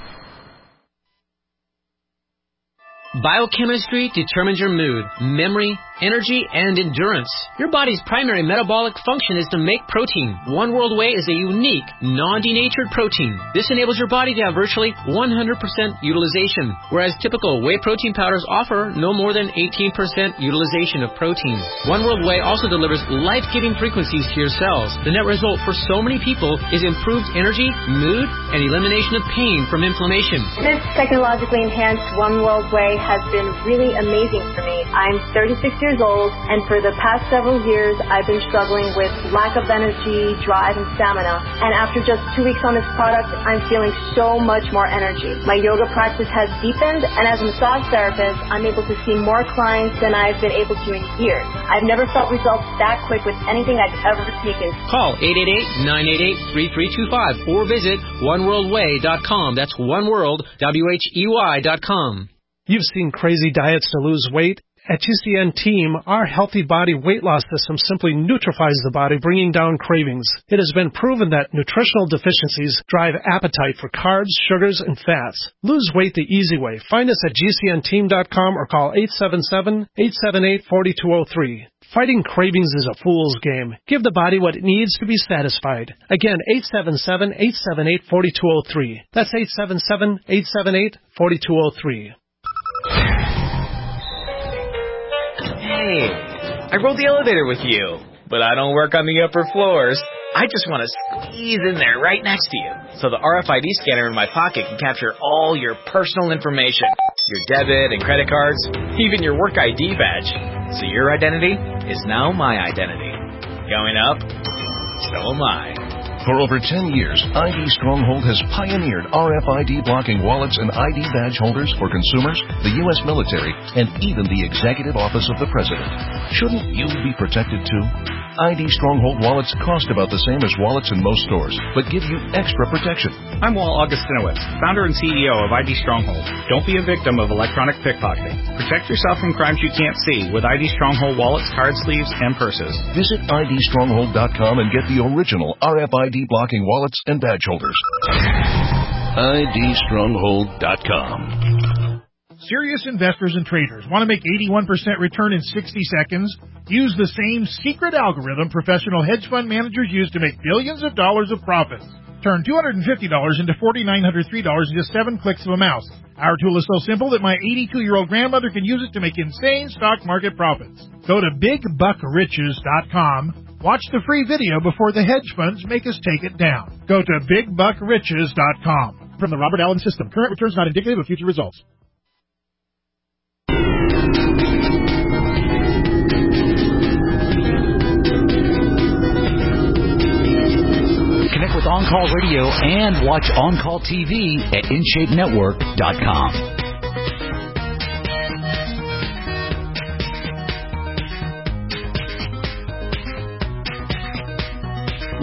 [SPEAKER 9] Biochemistry determines your mood, memory, energy, and endurance. Your body's primary metabolic function is to make protein. One World Whey is a unique, non-denatured protein. This enables your body to have virtually 100% utilization, whereas typical whey protein powders offer no more than 18% utilization of protein. One World Whey also delivers life-giving frequencies to your cells. The net result for so many people is improved energy, mood, and elimination of pain from inflammation.
[SPEAKER 22] This technologically enhanced One World Whey has been really amazing for me. I'm 36 years old, and for the past several years, I've been struggling with lack of energy, drive, and stamina. And after just 2 weeks on this product, I'm feeling so much more energy. My yoga practice has deepened, and as a massage therapist, I'm able to see more clients than I've been able to in years. I've never felt results that quick with anything I've ever taken.
[SPEAKER 9] Call 888-988-3325 or visit oneworldwhey.com. That's oneworld.com.
[SPEAKER 17] You've seen crazy diets to lose weight. At GCN Team, our Healthy Body Weight Loss System simply neutralizes the body, bringing down cravings. It has been proven that nutritional deficiencies drive appetite for carbs, sugars, and fats. Lose weight the easy way. Find us at GCNteam.com or call 877-878-4203. Fighting cravings is a fool's game. Give the body what it needs to be satisfied. Again, 877-878-4203. That's 877-878-4203.
[SPEAKER 23] Hey, I rode the elevator with you, but I don't work on the upper floors. I just want to squeeze in there right next to you, so the RFID scanner in my pocket can capture all your personal information, your debit and credit cards, even your work ID badge. So your identity is now my identity. Going up, so am I.
[SPEAKER 24] For over 10 years, ID Stronghold has pioneered RFID blocking wallets and ID badge holders for consumers, the U.S. military, and even the Executive Office of the President. Shouldn't you be protected too? ID Stronghold wallets cost about the same as wallets in most stores, but give you extra protection.
[SPEAKER 25] I'm Walt Augustinowicz, founder and CEO of ID Stronghold. Don't be a victim of electronic pickpocketing. Protect yourself from crimes you can't see with ID Stronghold wallets, card sleeves, and purses.
[SPEAKER 24] Visit IDStronghold.com and get the original RFID blocking wallets and badge holders. IDStronghold.com.
[SPEAKER 20] Serious investors and traders want to make 81% return in 60 seconds? Use the same secret algorithm professional hedge fund managers use to make billions of dollars of profits. Turn $250 into $4,903 in just 7 clicks of a mouse. Our tool is so simple that my 82-year-old grandmother can use it to make insane stock market profits. Go to BigBuckRiches.com. Watch the free video before the hedge funds make us take it down. Go to BigBuckRiches.com. From the Robert Allen System, current returns not indicative of future results.
[SPEAKER 14] Connect with On-Call Radio and watch On-Call TV at InShapeNetwork.com.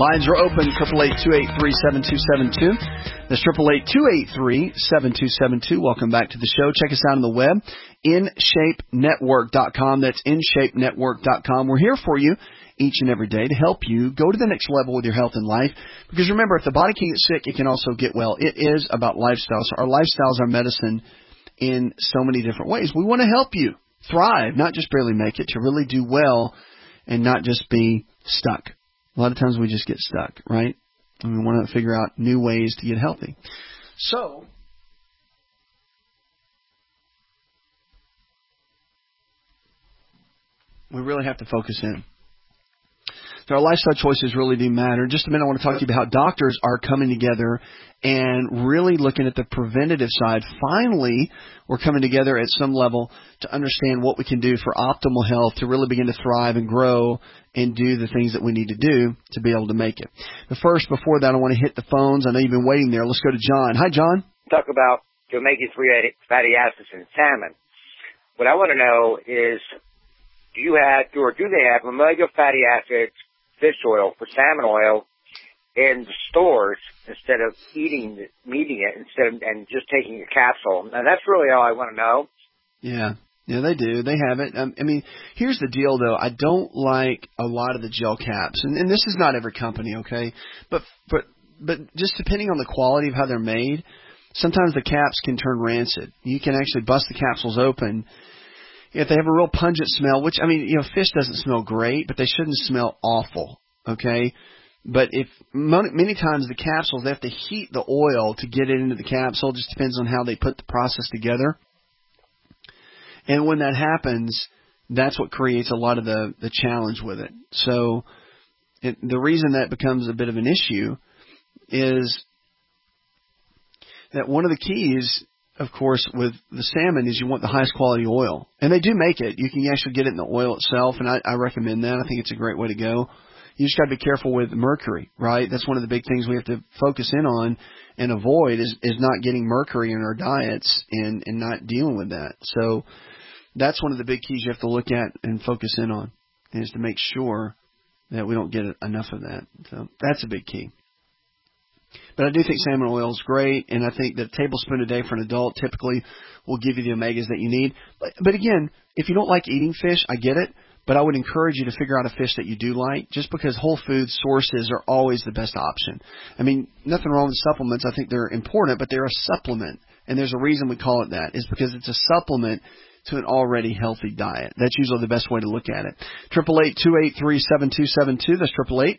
[SPEAKER 4] Lines are open, 888-283-7272. That's 888-283-7272. Welcome back to the show. Check us out on the web, InShapeNetwork.com. That's InShapeNetwork.com. We're here for you each and every day to help you go to the next level with your health and life. Because remember, if the body can get sick, it can also get well. It is about lifestyle. So our lifestyles are medicine in so many different ways. We want to help you thrive, not just barely make it, to really do well and not just be stuck. A lot of times we just get stuck, right? And we want to figure out new ways to get healthy. So, we really have to focus in. So our lifestyle choices really do matter. In just a minute, I want to talk to you about how doctors are coming together and really looking at the preventative side. Finally, we're coming together at some level to understand what we can do for optimal health, to really begin to thrive and grow and do the things that we need to do to be able to make it. But first, before that, I want to hit the phones. I know you've been waiting there. Let's go to John. Hi, John.
[SPEAKER 2] Talk about omega-3 fatty acids in salmon. What I want to know is, do they have omega fatty acids, fish oil for salmon oil in the stores instead of eating it and just taking a capsule? And that's really all I want to know.
[SPEAKER 4] Yeah, they do. They have it. I mean, here's the deal, though. I don't like a lot of the gel caps, and this is not every company, okay? But just depending on the quality of how they're made, sometimes the caps can turn rancid. You can actually bust the capsules open. If they have a real pungent smell, which, I mean, fish doesn't smell great, but they shouldn't smell awful, okay? But many times the capsules, they have to heat the oil to get it into the capsule. It just depends on how they put the process together. And when that happens, that's what creates a lot of the challenge with it. So the reason that becomes a bit of an issue is that one of the keys, of course, with the salmon is you want the highest quality oil. And they do make it. You can actually get it in the oil itself, and I recommend that. I think it's a great way to go. You just got to be careful with mercury, right? That's one of the big things we have to focus in on and avoid is not getting mercury in our diets and not dealing with that. So that's one of the big keys you have to look at and focus in on, is to make sure that we don't get enough of that. So that's a big key. But I do think salmon oil is great, and I think that a tablespoon a day for an adult typically will give you the omegas that you need. But again, if you don't like eating fish, I get it, but I would encourage you to figure out a fish that you do like, just because whole food sources are always the best option. I mean, nothing wrong with supplements. I think they're important, but they're a supplement, and there's a reason we call it that, is because it's a supplement to an already healthy diet. That's usually the best way to look at it. 888-283-7272. That's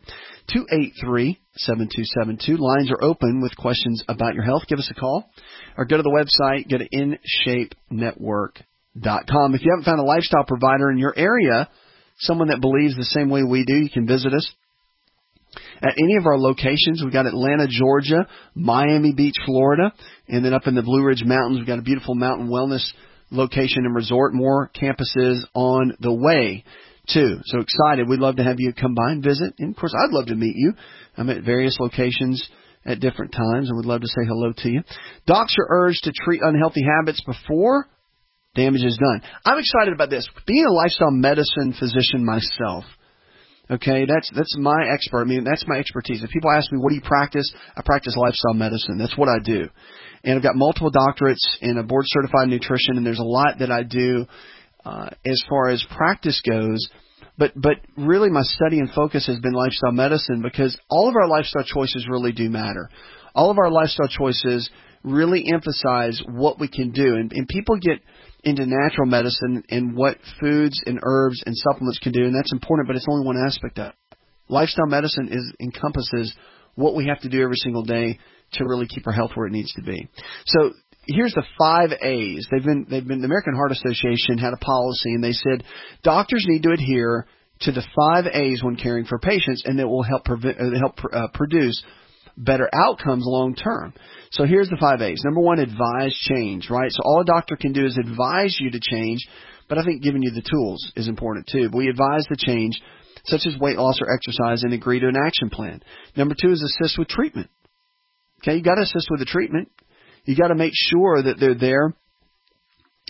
[SPEAKER 4] 888-283-7272. Lines are open with questions about your health. Give us a call or go to the website. Go to InShapeNetwork.com. If you haven't found a lifestyle provider in your area, someone that believes the same way we do, you can visit us at any of our locations. We've got Atlanta, Georgia, Miami Beach, Florida, and then up in the Blue Ridge Mountains, we've got a beautiful mountain wellness location and resort. More campuses on the way, too. So excited. We'd love to have you come by and visit. And, of course, I'd love to meet you. I'm at various locations at different times, and we'd love to say hello to you. Docs are urged to treat unhealthy habits before damage is done. I'm excited about this. Being a lifestyle medicine physician myself, okay, that's my expert. I mean, that's my expertise. If people ask me, what do you practice? I practice lifestyle medicine. That's what I do. And I've got multiple doctorates in a board-certified nutrition, and there's a lot that I do as far as practice goes. But really my study and focus has been lifestyle medicine, because all of our lifestyle choices really do matter. All of our lifestyle choices really emphasize what we can do. And people get into natural medicine and what foods and herbs and supplements can do, and that's important, but it's only one aspect of it. Lifestyle medicine encompasses what we have to do every single day to really keep our health where it needs to be. So here's the 5 A's. The American Heart Association had a policy, and they said doctors need to adhere to the 5 A's when caring for patients, and it will help produce better outcomes long term. So here's the 5 A's. Number 1, advise change, right? So all a doctor can do is advise you to change, but I think giving you the tools is important too. But we advise the change, such as weight loss or exercise, and agree to an action plan. Number 2 is assist with treatment. Okay, you got to assist with the treatment. You got to make sure that they're there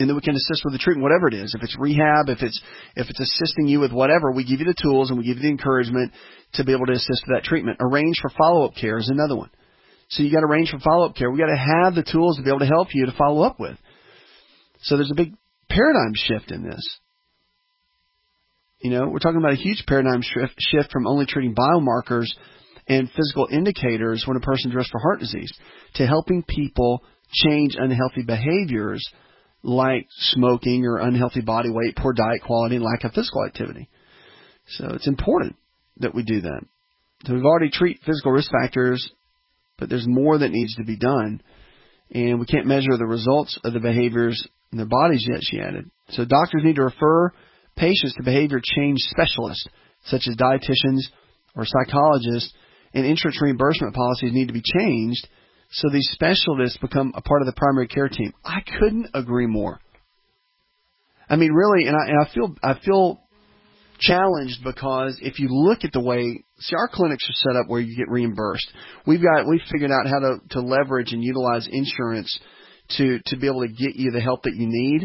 [SPEAKER 4] And then we can assist with the treatment, whatever it is. If it's rehab, if it's assisting you with whatever, we give you the tools and we give you the encouragement to be able to assist with that treatment. Arrange for follow-up care is another one. So you got to arrange for follow-up care. We got to have the tools to be able to help you to follow up with. So there's a big paradigm shift in this. You know, we're talking about a huge paradigm shift from only treating biomarkers and physical indicators when a person's risk for heart disease to helping people change unhealthy behaviors like smoking or unhealthy body weight, poor diet quality, and lack of physical activity. So it's important that we do that. So we've already treated physical risk factors, but there's more that needs to be done. And we can't measure the results of the behaviors in their bodies yet, she added. So doctors need to refer patients to behavior change specialists, such as dietitians or psychologists, and insurance reimbursement policies need to be changed so these specialists become a part of the primary care team. I couldn't agree more. I mean, really, and I feel challenged because if you look at the way, see, our clinics are set up where you get reimbursed. We've figured out how to leverage and utilize insurance to be able to get you the help that you need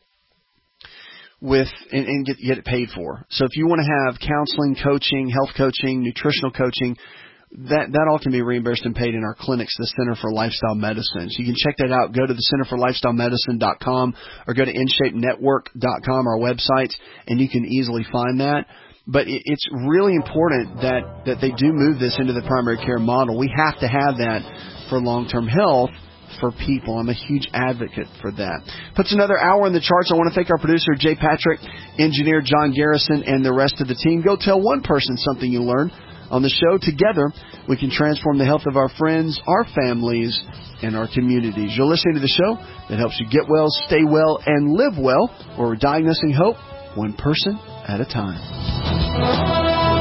[SPEAKER 4] and get it paid for. So if you want to have counseling, coaching, health coaching, nutritional coaching, that all can be reimbursed and paid in our clinics, the Center for Lifestyle Medicine. So you can check that out. Go to the centerforlifestylemedicine.com or go to InShapeNetwork.com, our websites, and you can easily find that. But it's really important that they do move this into the primary care model. We have to have that for long-term health for people. I'm a huge advocate for that. Puts another hour in the charts. I want to thank our producer, Jay Patrick, engineer John Garrison, and the rest of the team. Go tell one person something you learned on the show. Together, we can transform the health of our friends, our families, and our communities. You're listening to the show that helps you get well, stay well, and live well, where we're diagnosing hope one person at a time.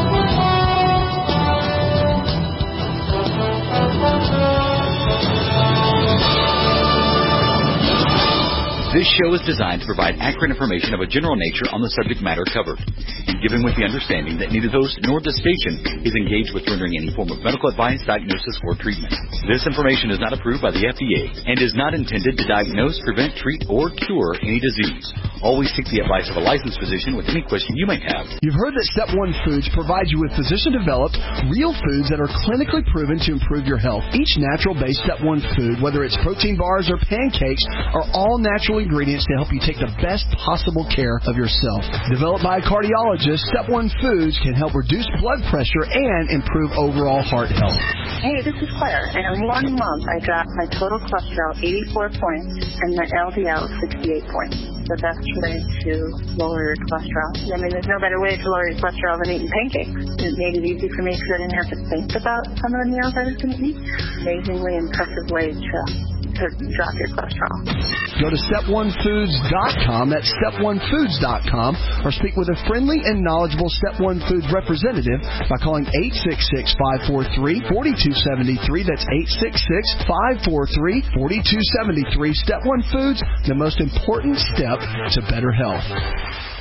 [SPEAKER 14] This show is designed to provide accurate information of a general nature on the subject matter covered, and given with the understanding that neither the host nor the station is engaged with rendering any form of medical advice, diagnosis, or treatment. This information is not approved by the FDA and is not intended to diagnose, prevent, treat, or cure any disease. Always seek the advice of a licensed physician with any question you may have.
[SPEAKER 3] You've heard that Step 1 Foods provides you with physician-developed, real foods that are clinically proven to improve your health. Each natural-based Step 1 food, whether it's protein bars or pancakes, are all natural ingredients to help you take the best possible care of yourself. Developed by a cardiologist, Step 1 Foods can help reduce blood pressure and improve overall heart health.
[SPEAKER 5] Hey, this is Claire, and in 1 month I dropped my total cholesterol 84 points and my LDL 68 points. The best way to lower your cholesterol. I mean, there's no better way to lower your cholesterol than eating pancakes. It made it easy for me because I didn't have to think about some of the meals I was going to eat. Amazingly impressive way to drop your cholesterol.
[SPEAKER 3] Go to step1foods.com, that's step1foods.com, or speak with a friendly and knowledgeable Step 1 Foods representative by calling 866-543-4273. That's 866-543-4273. Step 1 Foods, the most important step to better health.